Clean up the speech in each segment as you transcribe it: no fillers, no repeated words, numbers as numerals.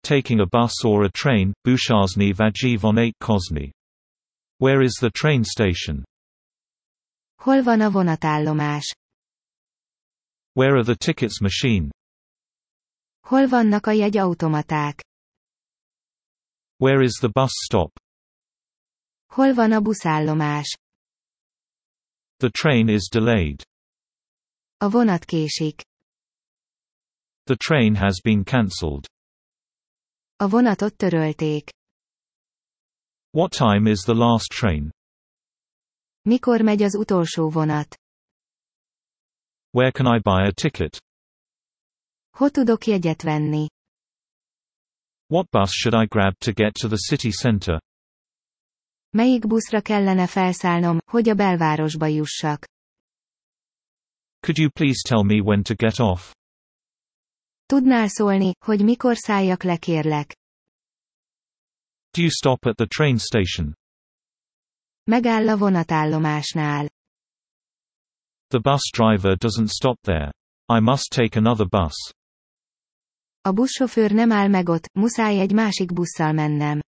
taking a bus or a train, Bushazny Vaji von Kozny. Where is the train station? Hol van a vonatállomás? Where are the tickets machine? Hol vannak a jegyautomaták? Where is the bus stop? Hol van a buszállomás? The train is delayed. A vonat késik. The train has been cancelled. A vonatot törölték. What time is the last train? Mikor megy az utolsó vonat? Where can I buy a ticket? Hol tudok jegyet venni? What bus should I grab to get to the city center? Melyik buszra kellene felszállnom, hogy a belvárosba jussak? Could you please tell me when to get off? Tudnál szólni, hogy mikor szálljak le, kérlek? Do you stop at the train station? Megáll a vonatállomásnál. The bus driver doesn't stop there. I must take another bus. A buszsofőr nem áll meg ott, muszáj egy másik busszal mennem.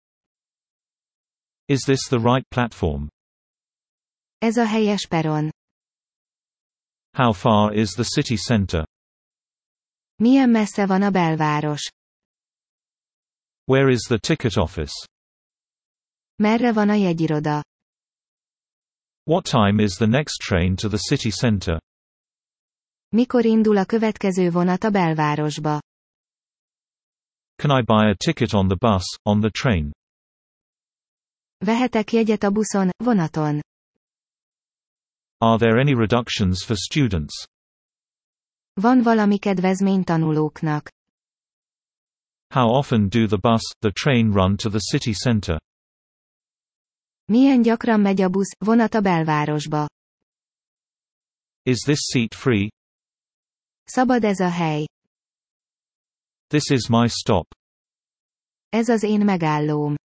Is this the right platform? Ez a helyes peron. How far is the city center? Milyen messze van a belváros? Where is the ticket office? Merre van a jegyiroda? What time is the next train to the city center? Mikor indul a következő vonat a belvárosba? Can I buy a ticket on the bus, on the train? Vehetek jegyet a buszon, vonaton? Are there any reductions for students? Van valami kedvezmény tanulóknak? How often do the bus, the train run to the city center? Milyen gyakran megy a busz, vonat a belvárosba? Is this seat free? Szabad ez a hely. This is my stop. Ez az én megállóm.